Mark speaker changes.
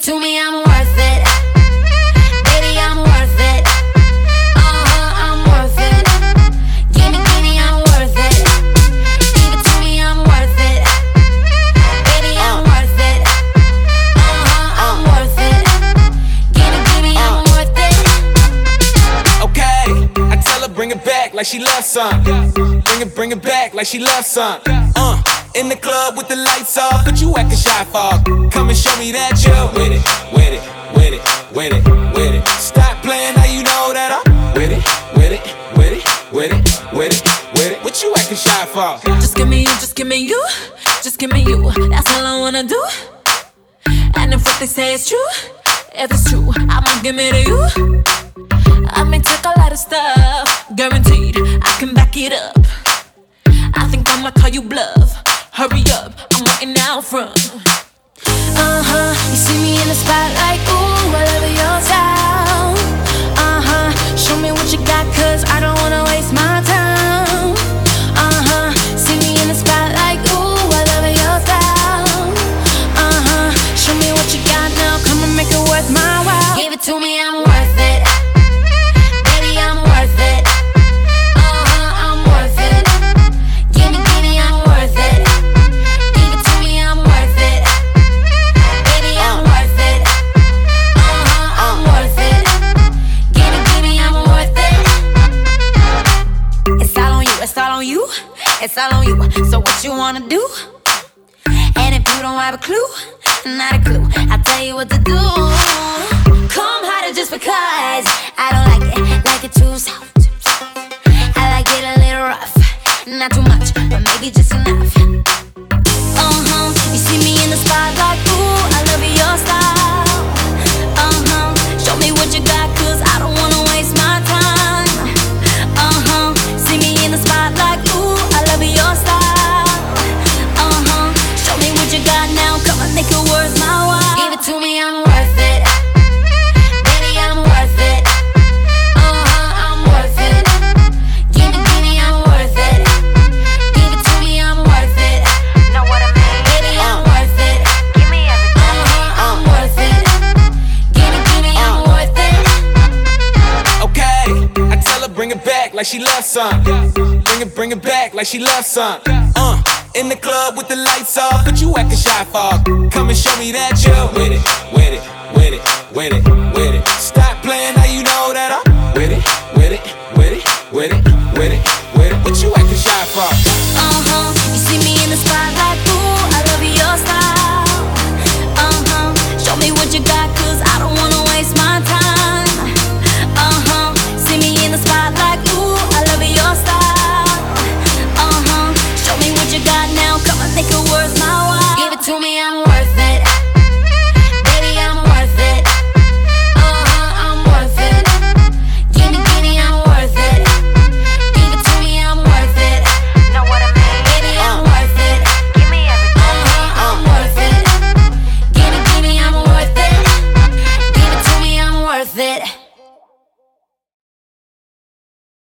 Speaker 1: to me, I'm worth it. Baby, I'm worth it. I'm worth it. Give me, I'm worth it. Give it to me, I'm worth it. Baby, I'm worth it. I'm worth it. Give me, I'm worth it.
Speaker 2: Okay, I tell her bring it back like she loves some. Bring it back like she loves some. In the club with the lights off, but you acting shy for. Come and show me that you're with it, with it, with it, with it, with it. Stop playing, now you know that I'm with it, with it, with it, with it, with it, with it. What you acting shy for?
Speaker 3: Just give me you, just give me you, just give me you. That's all I wanna do. And if what they say is true, if it's true, I'ma give it to you. I may take a lot of stuff, guaranteed I can back it up. I think I'ma call you bluff. Hurry up, I'm waiting out front.
Speaker 1: You see me in the spotlight, ooh, I love your style. Show me what you got, cause I don't wanna waste my time. See me in the spotlight, ooh, I love your style. Show me what you got now, come and make it worth my while. Give it to me, I'm worth it. Baby, I'm worth it. I'm worth it. Give me, I'm worth it. Give it to me, I'm worth it. Baby, I'm worth it. I'm worth it. Give me, I'm worth it. It's all on you, it's all on you, it's all on you. So what you wanna do? And if you don't have a clue, not a clue, I'll tell you what to do. Come harder just because I don't like it too soft. I like it a little rough, not too much, but maybe just enough. You see me in the spotlight, ooh, I love your style. Show me what you got, cause I don't wanna waste my time. See me in the spotlight, ooh, I love your style. Show me what you got now, come and make it worth my while. Give it to me, I'm worth it. Baby, I'm worth it. I'm worth it. Give me, I'm worth it. Give it to me, I'm worth it.
Speaker 4: Know what I mean?
Speaker 1: Baby, I'm worth it.
Speaker 4: Give me everything.
Speaker 1: I'm worth it. Give me, I'm worth it.
Speaker 2: Okay, I tell her bring it back like she loves some. Bring it back like she loves some. In the club with the lights off, but you acting shy for. Come and show me that you're with it, with it, with it, with it, with it. Stop playing, now you know that I'm with it, with it, with it, with it, with it, with it. What you acting shy for?